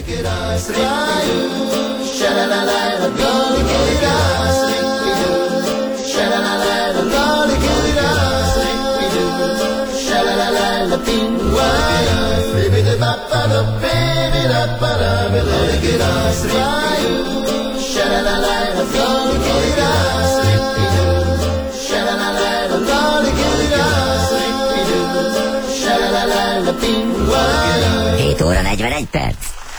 Hét óra 41 perc.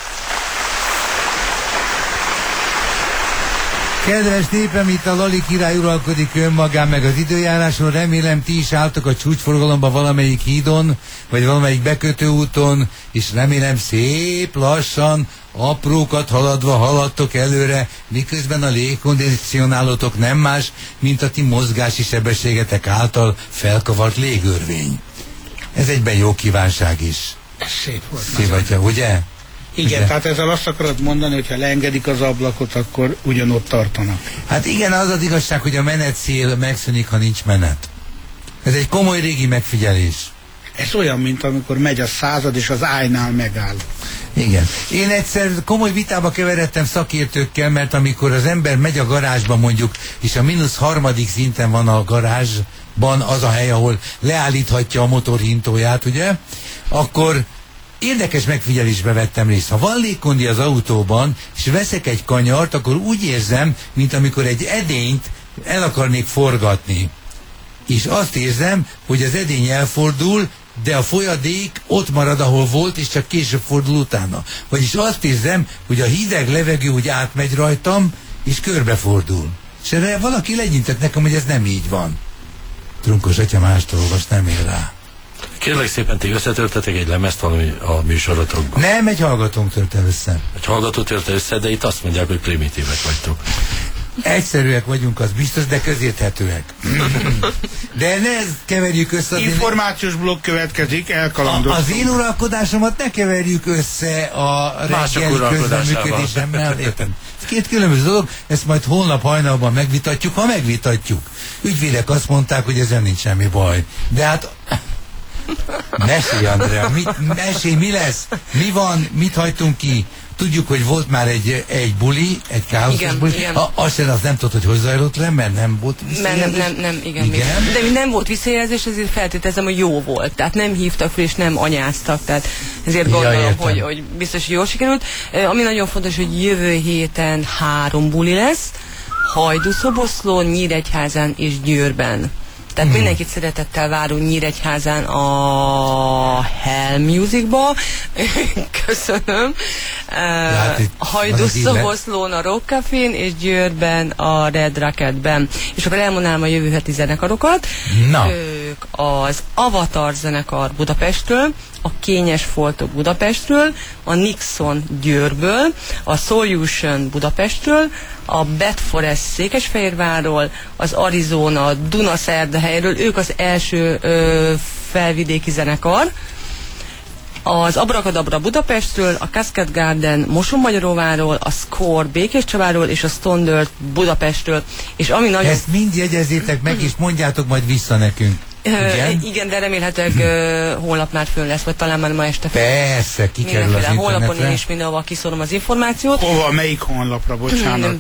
Kedves népem, itt a Lali király uralkodik önmagán meg az időjáráson. Remélem ti is álltok a csúcsforgalomba valamelyik hídon, vagy valamelyik bekötőúton, és remélem szép lassan, aprókat haladva haladtok előre, miközben a légkondicionálótok nem más, mint a ti mozgási sebességetek által felkavart légörvény. Ez egyben jó kívánság is. Szép volt. Szívatja, ugye? Igen, ugye? Tehát ezzel azt akarod mondani, hogy ha leengedik az ablakot, akkor ugyanott tartanak. Hát igen, az az igazság, hogy a menetszél megszűnik, ha nincs menet. Ez egy komoly régi megfigyelés. Ez olyan, mint amikor megy a század, és az ájnál megáll. Igen. Én egyszer komoly vitába keveredtem szakértőkkel, mert amikor az ember megy a garázsba mondjuk, és a -3. szinten van a garázsban az a hely, ahol leállíthatja a motorhintóját, ugye? Akkor érdekes megfigyelésbe vettem részt. Ha van légkondi az autóban, és veszek egy kanyart, akkor úgy érzem, mint amikor egy edényt el akarnék forgatni. És azt érzem, hogy az edény elfordul, de a folyadék ott marad, ahol volt, és csak később fordul utána. Vagyis azt érzem, hogy a hideg levegő úgy átmegy rajtam, és körbefordul. És erre valaki legyintett nekem, hogy ez nem így van. Trunkos atya mást olvas, nem ér rá. Kérlek szépen, ti összetörtetek egy lemezt valami a műsorotokban? Nem, egy hallgatónk törte össze. Egy hallgató törte össze, de itt azt mondják, hogy primitívek vagytok. Egyszerűek vagyunk, az biztos, de közérthetőek. De ne keverjük össze... Információs blokk következik, elkalandoztunk. Az én uralkodásomat ne keverjük össze a reggeli közreműködésemmel. Értem. Ez két különböző dolog, ezt majd holnap hajnalban megvitatjuk, ha megvitatjuk. Ügyvédek azt mondták, hogy ezen nincs semmi baj. De hát... Mesélj, Andrea, mesélj, mi lesz? Mi van? Mit hagytunk ki? Tudjuk, hogy volt már egy buli, egy káoszos buli. Igen. Azt nem tudod, hogy zajlott le, mert nem volt visszajelzés? Nem, igen. De nem volt visszajelzés, ezért feltételezem, hogy jó volt. Tehát nem hívtak fel, és nem anyáztak. Tehát ezért gondolom, hogy biztos, hogy jól sikerült. Ami nagyon fontos, hogy jövő héten 3 buli lesz. Hajdúszoboszlón, Nyíregyházán és Győrben. Tehát mindenkit szeretettel várunk Nyíregyházán a Hell Musicba. Köszönöm. Hajdúszoboszlón a Rock Cafén, és Győrben a Red Rocketben. És akkor elmondanám a jövő heti zenekarokat. Ők az Avatar zenekar Budapestről, a Kényes Foltok Budapestről, a Nixon Győrből, a Solution Budapestről, a Bad Forest Székesfehérvárról, az Arizona Dunaszerdahelyről, ők az első felvidéki zenekar, az Abrakadabra Budapestről, a Cascade Garden Mosonmagyaróváról, a Score Békéscsabáról és a Stone Dirt Budapestről. És ami nagyon... Ezt mind jegyezzétek meg, és mondjátok majd vissza nekünk. Igen, de remélhetőleg holnap már fönn lesz, vagy talán már ma este fönn. Persze, kikerül az internetre. Honlapon én is mindenhova kiszorom az információt. Hova, melyik honlapra, bocsánat?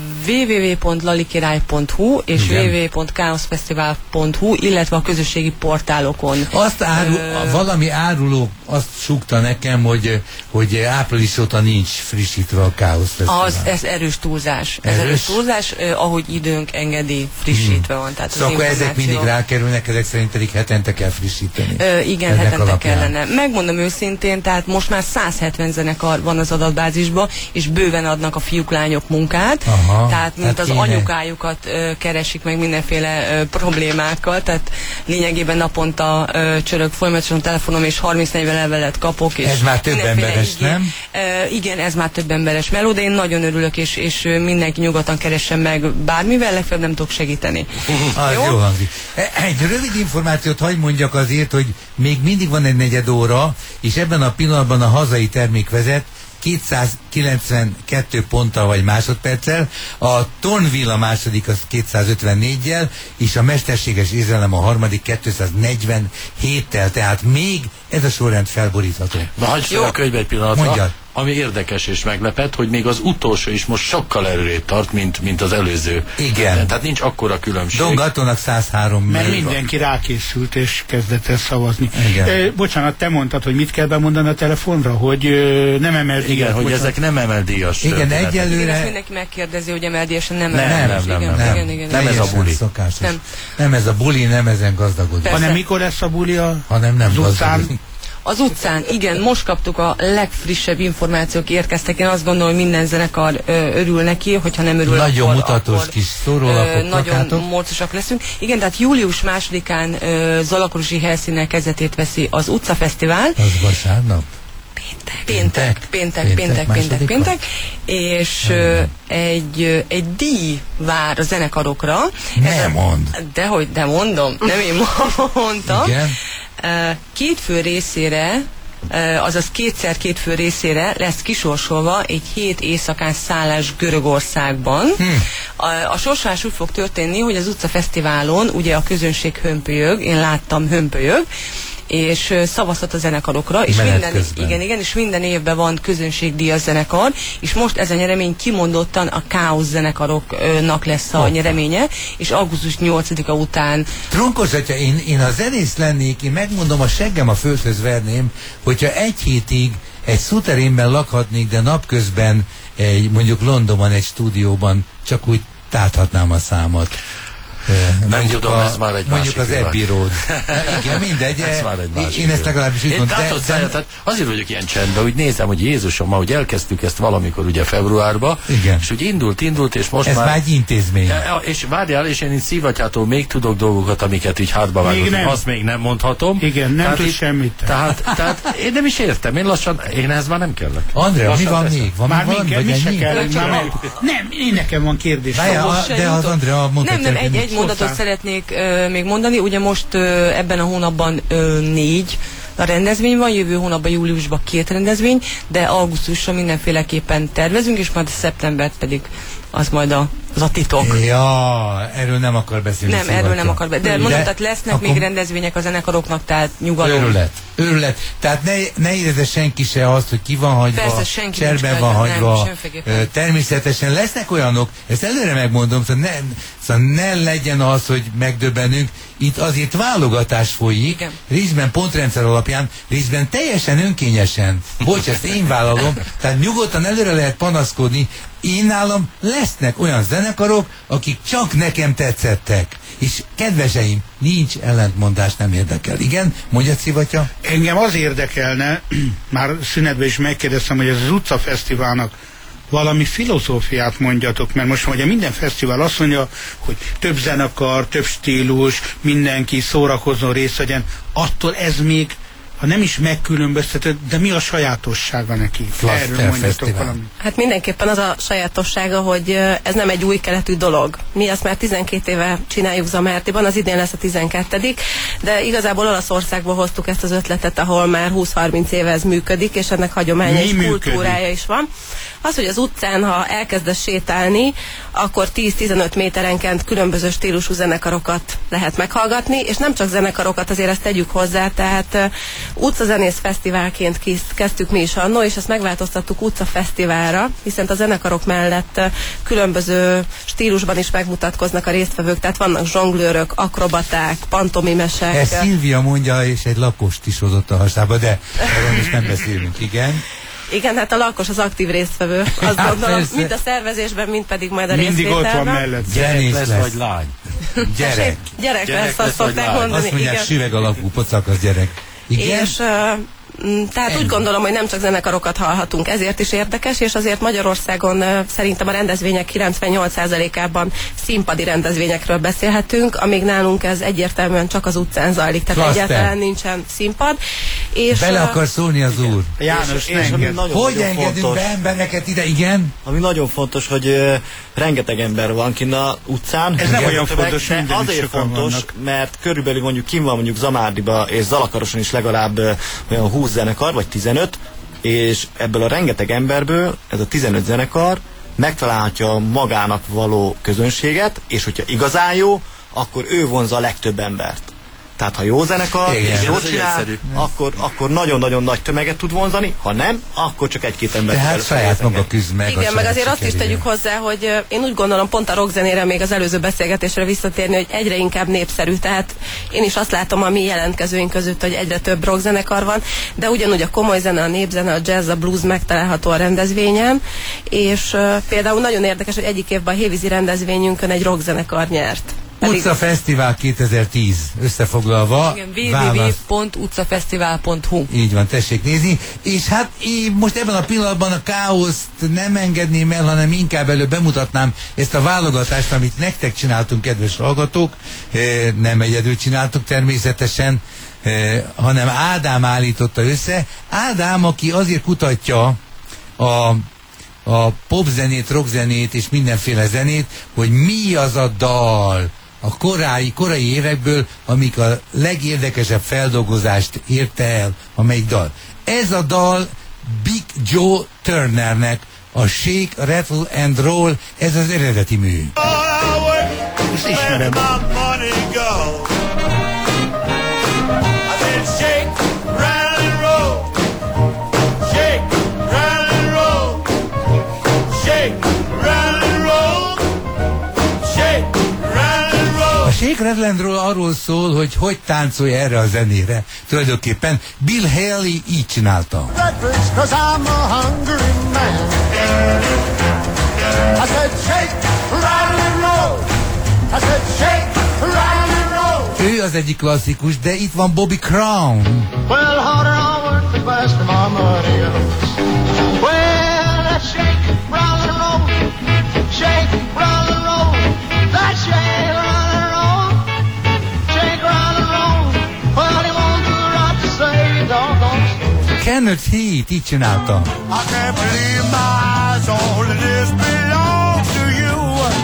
www.lalikirály.hu és www.chaosfestival.hu, illetve a közösségi portálokon. Azt valami áruló azt súgta nekem, hogy április óta nincs frissítve a Chaos Festival. Ez erős túlzás. Erős túlzás, ahogy időnk engedi, frissítve van. Tehát szóval akkor ezek mindig rákerülnek, ezek szerint pedig hetente kell frissíteni. Igen, ennek hetente alapján kellene. Megmondom őszintén, tehát most már 170 zenekar van az adatbázisban, és bőven adnak a fiúk-lányok munkát. Aha, tehát mint az anyukájukat keresik meg mindenféle problémákkal, tehát lényegében naponta csörög folyamatosan a telefonom, és 30-40 levelet kapok. És ez már több emberes, nem? Igen, ez már több emberes meló, de én nagyon örülök, és mindenki nyugodtan keressen meg bármivel, legfeljebb nem tudok segíteni. Az jó hangzik. Egy rövid információt hagy mondjak azért, hogy még mindig van egy negyed óra, és ebben a pillanatban a hazai termék vezet 292 ponttal vagy másodperccel, a Tonville a második az 254-jel, és a mesterséges érzelem a harmadik 247-tel, tehát még ez a sorrend felborítható. Na, hagyj fel a könyvbe egy pillanatra. Mondjad. ami érdekes és meglepett, hogy még az utolsó is most sokkal előrébb tart, mint az előző. Igen. Tehát nincs akkora különbség. Don Gattónak 103 mert mindenki rákészült és kezdett el szavazni. Bocsánat, te mondtad, hogy mit kell bemondani a telefonra, hogy nem emel díjas. Igen, hogy ezek nem emeldíjas. Igen, egyelőre... Igen, mindenki megkérdezi, hogy emeldíjasan nem. Nem ez a buli. Nem ez a buli, nem ezen gazdagodik. Hanem mikor lesz a buli hanem nem gazdagodik. Az utcán, igen, most kaptuk a legfrissebb információk érkeztek. Én azt gondolom, hogy minden zenekar örül neki, hogyha nem örül, nagyon akkor, mutatós akkor, kis szórólapok, nagyon morcosak leszünk. Igen, tehát július 2-án Zalakarosi helyszínen kezdetét veszi az utcafesztivál. Az vasárnap? Péntek, és egy díj vár a zenekarokra. Nem mond. De mondom, nem én mondtam. Igen. Két fő részére, azaz kétszer két fő részére lesz kisorsolva egy 7 éjszakás szállás Görögországban. A sorsolás úgy fog történni, hogy az utcafesztiválon ugye a közönség hömpölyög, én láttam hömpölyög, és szavazhat a zenekarokra, és és minden évben van közönségdíjas zenekar, és most ez a nyeremény kimondottan a Káosz zenekaroknak lesz a nyereménye, és augusztus 8-a után... Tronkos atya, én ha zenész lennék, én megmondom, a seggem a földhöz verném, hogyha egy hétig egy szuterénben lakhatnék, de napközben mondjuk Londonban egy stúdióban csak úgy táthatnám a számot. Nem tudom, ez már egy mondjuk másik az Abbey Road. Igen, mindegy. Ez már egy másik én ezt legalábbis úgy mondom. Tehát azért vagyok ilyen csendben, úgy nézem, hogy Jézusom, ahogy elkezdtük ezt valamikor ugye februárba, és úgy indult, és most ez már egy intézmény. És várjál, és én itt Szívatyától még tudok dolgokat, amiket így hátba vágok. Azt még nem mondhatom. Igen, nem tud semmit. Tehát én nem is értem, én ehhez már nem kellek. Andrea, mi van még? Már mi se kell. Nem, én nekem van kérdés. De az Andrea mondta, egy mondatot szeretnék még mondani. Ugye most ebben a hónapban 4 a rendezvény van, jövő hónapban, júliusban 2 rendezvény, de augusztusra mindenféleképpen tervezünk, és majd szeptember pedig az majd az a titok. Ja, erről nem akar beszélni. Nem, erről nem akar beszélni. De mondom, tehát lesznek még rendezvények a zenekaroknak, tehát nyugalom. Őrület. Tehát ne érezze senki se azt, hogy ki van hagyva, persze, cserben van hagyva. Természetesen lesznek olyanok, ezt előre megmondom, szóval ne legyen az, hogy megdöbbenünk. Itt azért válogatás folyik, igen. Részben pontrendszer alapján, részben teljesen önkényesen. Bocs, ezt én vállalom, tehát nyugodtan előre lehet panaszkodni. Én nálam lesznek olyan zenekarok, akik csak nekem tetszettek. És kedveseim, nincs ellentmondás, nem érdekel. Igen? Mondja, Szivatya? Engem az érdekelne, már szünetben is megkérdeztem, hogy ez az utcafesztiválnak valami filozófiát mondjatok, mert most ugye minden fesztivál azt mondja, hogy több zenekar, több stílus, mindenki szórakozzon, részt vegyen. Attól ez még, ha nem is megkülönböztetett, de mi a sajátossága neki? Erről mondjatok valamit. Hát mindenképpen az a sajátossága, hogy ez nem egy új keletű dolog. Mi ezt már 12 éve csináljuk Zamartiban, az idén lesz a 12., de igazából Olaszországból hoztuk ezt az ötletet, ahol már 20-30 éve ez működik, és ennek hagyománya és kultúrája is van. Az, hogy az utcán, ha elkezdesz sétálni, akkor 10-15 méterenként különböző stílusú zenekarokat lehet meghallgatni, és nem csak zenekarokat, azért ezt tegyük hozzá, tehát utcazenész fesztiválként kezdtük mi is annó, és ezt megváltoztattuk utcafesztiválra, hiszen a zenekarok mellett különböző stílusban is megmutatkoznak a résztvevők, tehát vannak zsonglőrök, akrobaták, pantomimesek. Ezt Szilvia mondja, és egy lakost is hozott a hasába, de erről is nem beszélünk, igen. Igen, hát a lakos az aktív résztvevő. Azt gondolom, mind a szervezésben, mind pedig majd a részvételben. Mindig ott van mellett. Gyerek lesz, vagy lány? Gyerek lesz, azt szokták mondani. Azt mondják, süveg alakú pocak az gyerek. Igen? És tehát úgy gondolom, hogy nem csak zenekarokat hallhatunk, ezért is érdekes, és azért Magyarországon szerintem a rendezvények 98%-ában színpadi rendezvényekről beszélhetünk, amíg nálunk ez egyértelműen csak az utcán zajlik, tehát egyáltalán nincsen színpad. És bele akar szólni az úr. János, hogy engedünk be embereket ide, igen? Ami nagyon fontos, hogy rengeteg ember van kint az utcán. Ez nem olyan fontos, azért fontos, vannak. Mert körülbelül mondjuk kim van mondjuk Zamárdiba és Zalakaroson is legalább olyan 20 zenekar, vagy 15, és ebből a rengeteg emberből ez a 15 zenekar megtalálhatja magának való közönséget, és hogyha igazán jó, akkor ő vonzza a legtöbb embert. Tehát ha jó zenekar, és jól csinál, akkor nagyon-nagyon nagy tömeget tud vonzani, ha nem, akkor csak egy-két ember. Tehát saját maga küzd meg. Igen, meg azért azt is tegyük hozzá, hogy én úgy gondolom, pont a rockzenére még az előző beszélgetésre visszatérni, hogy egyre inkább népszerű. Tehát én is azt látom a mi jelentkezőink között, hogy egyre több rockzenekar van, de ugyanúgy a komoly zene, a népzene, a jazz, a blues megtalálható a rendezvényen, és például nagyon érdekes, hogy egyik évben a Hévízi rendezvényünkön egy rockzenekar nyert. Utca Fesztivál 2010 összefoglalva. www.utcafesztivál.hu. Így van, tessék nézni. És hát én most ebben a pillanatban a káoszt nem engedném el, hanem inkább előbb bemutatnám ezt a válogatást, amit nektek csináltunk, kedves hallgatók. Nem egyedül csináltuk természetesen, hanem Ádám állította össze. Ádám, aki azért kutatja a popzenét, rockzenét és mindenféle zenét, hogy mi az a dal a korai évekből, amik a legérdekesebb feldolgozást érte el, amelyik dal. Ez a dal Big Joe Turnernek a Shake, Rattle and Roll, ez az eredeti mű. Ezt ismerem. Shake, Rattle and Roll arról szól, hogy táncolja erre a zenére. Tulajdonképpen Bill Haley így csinálta. Ő az egyik klasszikus, de itt van Bobby Crown. Well, harder I work, the faster my money goes. Well, let's shake, roll and roll. Shake, roll and roll. Let's shake, roll and roll. Shake, roll and roll. Well, he won't do right to say, doggone. Kenneth Heath így csinálta. I can't believe my eyes, all of this belongs to you.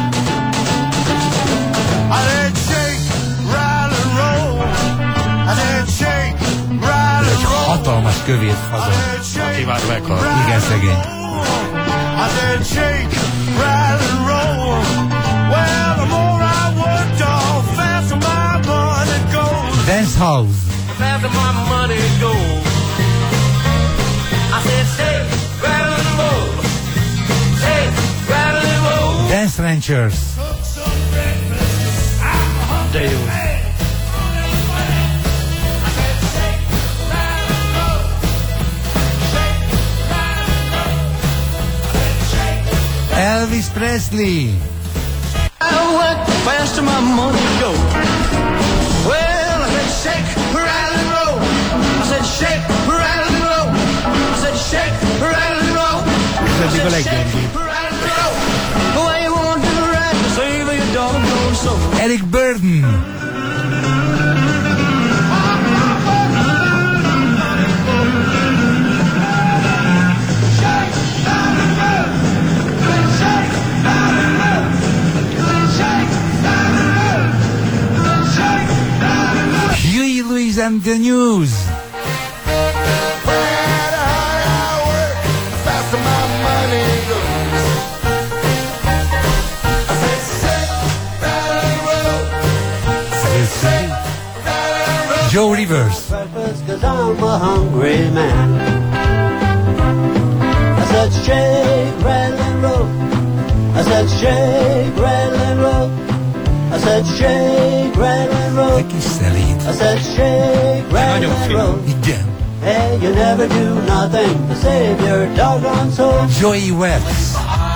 I said shake, roll and roll. I said shake, roll and roll. Hatalmas kövét hazon. Aki már meghalt. Igen, szegény. I said shake, roll and roll. Well, the more I work, the faster my money goes. Dance House. The faster my money goes. I said shake, roll and roll. Shake, roll and roll. Dance Ranchers. De jó. Elvis Presley. I work the faster my money goes. Well, I said shake, rattle and roll. I said shake, rattle and roll. I said shake, rattle and roll. I said shake, rattle and roll. The way you want to do right to save your doggone soul. Eric Burden. Huey Lewis and the News. Joe Rivers. Cause I'm a hungry man. I said shake, rattle and roll. I said shake, rattle and roll. I said shake, rattle and roll. I said shake, rattle and roll. Igen. Hey, you never do nothing to save your doggone soul. Joey West.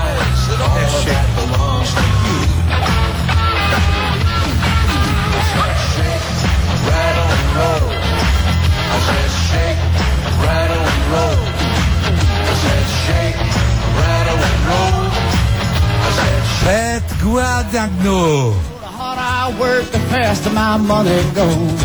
Pat Guadagno. The harder I work, the faster my money goes.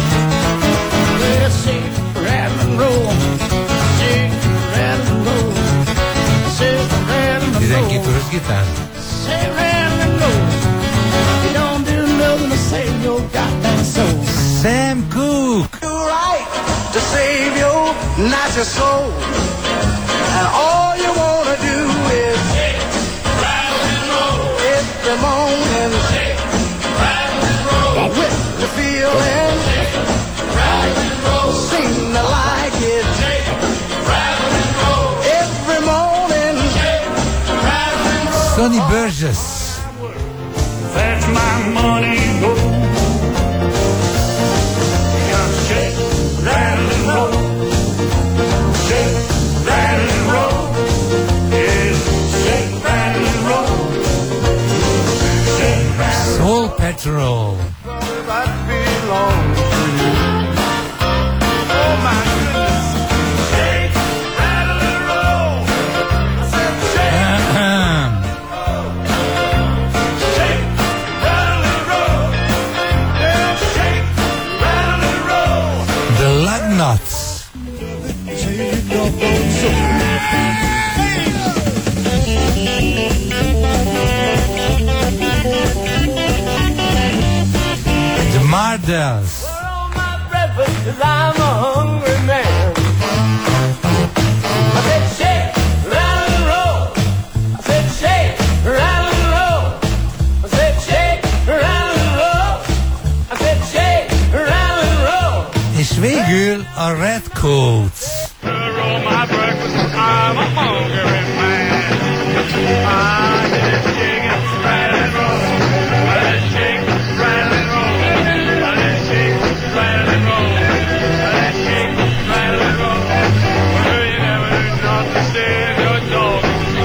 Let's shake, rattle and roll. Shake, rattle and roll. Shake, rattle and roll. 12 órás gitár. Shake, rattle and roll. You don't do nothing to save your goddamn soul. Sam Cooke. Do right to save your natural soul. And all you wanna do is shake, rattle and roll. Every morning, shake, rattle and roll. With the feeling. Sonny Burgess. Fetch my money, go. Shake, rattle and roll. Shake, rattle and roll. Yes, shake, rattle and roll. Shake, rattle. Soul Patrol. That belongs to you. Oh my goodness. Shake, rattle and roll. I said shake. Shake, rattle and roll. Yeah, shake, rattle and roll. The Lugnuts. The Mardells. Put on my breakfast 'cause I'm a hungry man. I said shake, rattle and roll. I said shake, rattle and roll. I said shake, rattle and roll. I said shake, rattle and roll. És végül a Redcoats. Put on my breakfast 'cause I'm a hungry man. I said shake it, rattle and roll. I said shake, rattle and roll. I said shake, rattle and roll. I said shake, rattle and roll. Well, you never not to say your dog.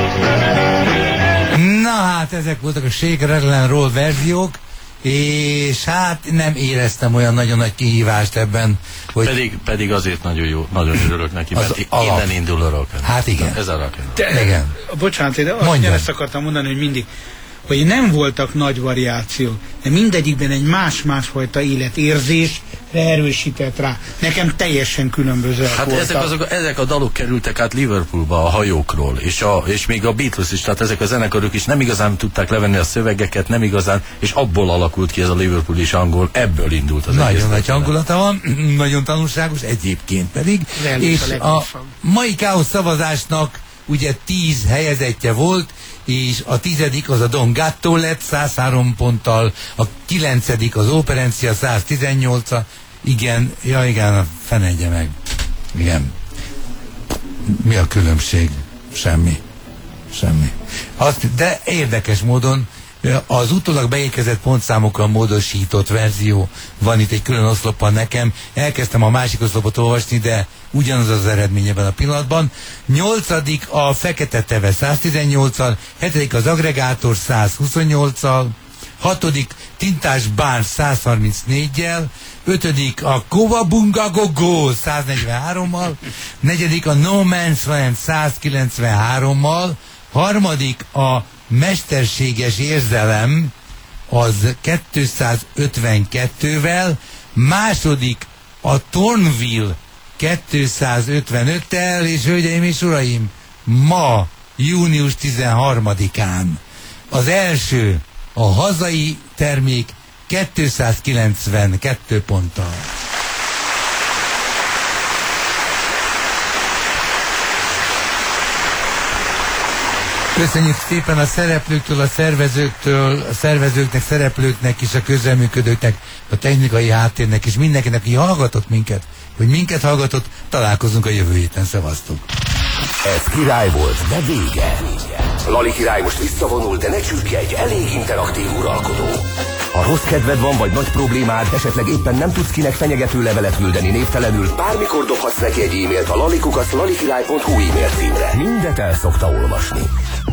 Na hát, ezek voltak a Shake, Rattle and Roll verziók, és hát nem éreztem olyan nagyon nagy kihívást ebben, hogy... Pedig azért nagyon jó, nagyon örülök neki, mert innen indul a rock. Hát igen. Ez a rock. Igen. Bocsánat, de azt ezt akartam mondani, hogy mindig, hogy nem voltak nagy variációk, de mindegyikben egy más-másfajta életérzés erősített rá. Nekem teljesen különbözőek Hát voltak. ezek a dalok kerültek át Liverpoolba a hajókról, és még a Beatles is, tehát ezek a zenekarok is nem igazán tudták levenni a szövegeket, nem igazán, és abból alakult ki ez a Liverpool is angol, ebből indult az egész. Nagyon nagy hangulata van, nagyon tanulságos, egyébként pedig. És a mai Káosz szavazásnak ugye 10 helyezettje volt, és a 10. az a Don Gatto lett 103 ponttal, a 9. az Operencia 118-a, igen, a fenegye meg. Igen. Mi a különbség? Semmi. De érdekes módon az utólag beérkezett pontszámokkal módosított verzió van itt egy külön oszlopban nekem. Elkezdtem a másik oszlopot olvasni, de ugyanaz az eredmény ebben a pillanatban. 8. a Fekete Teve 118-al, 7. az Agregátor 128-al, 6. Tintás Bán 134-jel, 5. a Kovabunga Gogo 143-mal, 4. a No Man's Land 193-mal, 3. a Mesterséges Érzelem az 252-vel, 2. a Thornville 255-tel, és hölgyeim és uraim, ma, június 13-án az első, a hazai termék 292 ponttal. Köszönjük szépen a szereplőktől, a szervezőktől, a szervezőknek, szereplőknek és a közreműködőknek, a technikai háttérnek és mindenkinek, aki hallgatott minket, hogy minket hallgatott, találkozunk a jövő héten, szevasztok! Ez király volt, de vége. Lali király most visszavonul, de ne csüggedj, elég interaktív uralkodó. Ha rossz kedved van, vagy nagy problémád, esetleg éppen nem tudsz kinek fenyegető levelet küldeni névtelenül, bármikor dobhatsz neki egy e-mailt a lalikukac.lalikirály.hu e-mail címre. Mindet el szokta olvasni.